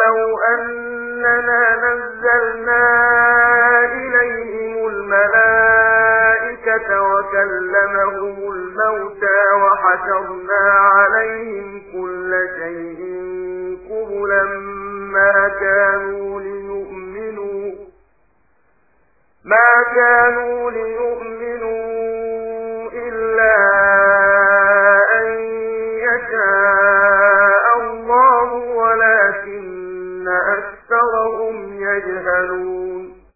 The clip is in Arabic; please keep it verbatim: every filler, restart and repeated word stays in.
ولو أننا نزلنا إليهم الملائكة وكلمهم الموتى وحشرنا عليهم كل شيء قبلا ما كانوا ليؤمنوا ما كانوا ليؤمنوا إلا